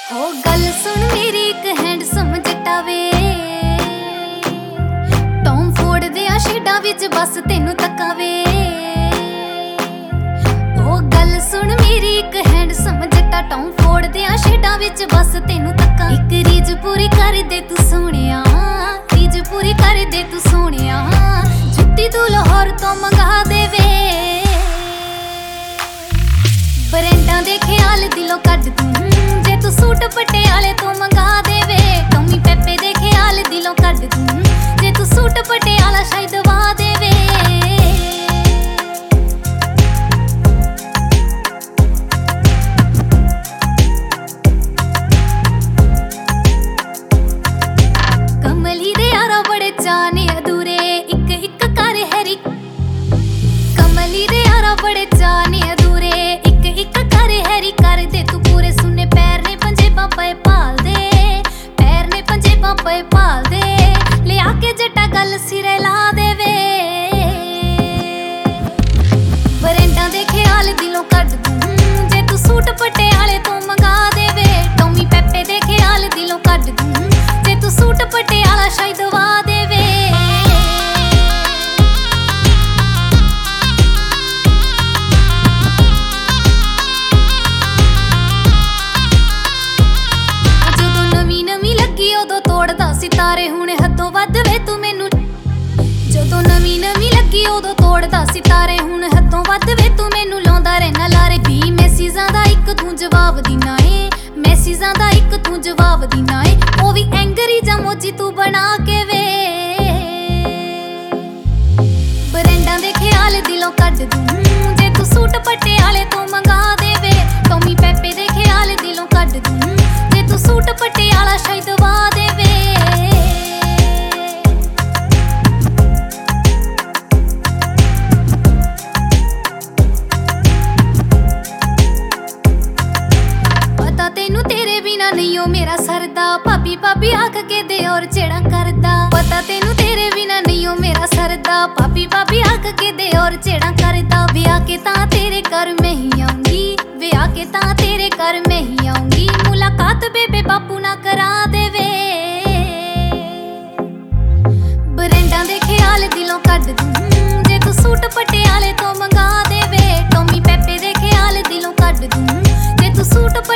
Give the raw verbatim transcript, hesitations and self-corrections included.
हो गल सुन मेरी एक हैंडसम जट्टा वे टॉम फोड़ दे शेडां विच बस तेनू तक्का वे। ओ गल सुन मेरी एक हैंडसम जट्टा टॉम फोड़ दे शेडां विच बस तेनू तक्का। एक रीज पूरी कर दे तू सोहणिया, रीज पूरी कर दे तू सोहणिया, जुत्ती तू लाहौर तो मंगा दे वे। ब्रांडां दे ख्याल दिलों कढ तू, जे तू सूट पटियाले तो मंगा दे वे। टॉमी पेपे दे ख्याल दिलों कढ तू, जे तू सूट पटियाला शायद वा दे वे। कमली दे यारा बड़े चाने अधूरे, इक इक कर हैरी। कमली दे यारा बड़े चाने अधूरे, इक इक कर हैरी कर दे तू पूरे। सुने पैर ने पंजे पापे पाल दे, पैर ने पंजे पापे पाल दे, ले आके जट्टा गल सिरे ला दे वे। ब्रांडां दे ख्याल दिलों कढ तू, जे तू सूट पटियाले तो मंगा दे वे। टॉमी पेपे दे ख्याल दिलों कढ तू, जे तू सूट पटियाला शायद वा दे वे। तोड़दा सितारे हुण हदों वध वे तू मैनू, जदों नवीं नवीं लगी उदों तोड़दा सितारे हुण हदों वध वे तू मैनू। लाउंदा रहना लारे भी मैसेजां दा इक तू जवाब दिना ए, मैसेजां दा इक तू जवाब दिना ए, ओ भी एंगरी जां मोजी तू बना के वे। ब्रांडां दे ख्याल दिलों कढ तू, जे तू सूट पटियाले तो मंगा दे वे। टॉमी पेपे दे ख्याल दिलों कढ तू, जे तू सूट पटियाला शायद वा दे वे। पता तेनू तेरे बिना नहीं हो मेरा सरदा, भाभी भाभी आख के दे और चेड़ा करदा। पता तेनू तेरे बिना नहीं हो मेरा सरदा, भाभी भाभी आख के दे और चेड़ा करदा। विआह के तां तेरे घर में ही आऊंगी, विआह के तां तेरे घर में ही आऊंगी, मुलाकात बेबे बापू ना करा दे वे। ब्रांडां दे ख्याल दिलों कढ तू, जे तू सूट पटियाले तो मंगा दे वे। टॉमी पेपे दे ख्याल दिलों कढ तू, जे तू सूट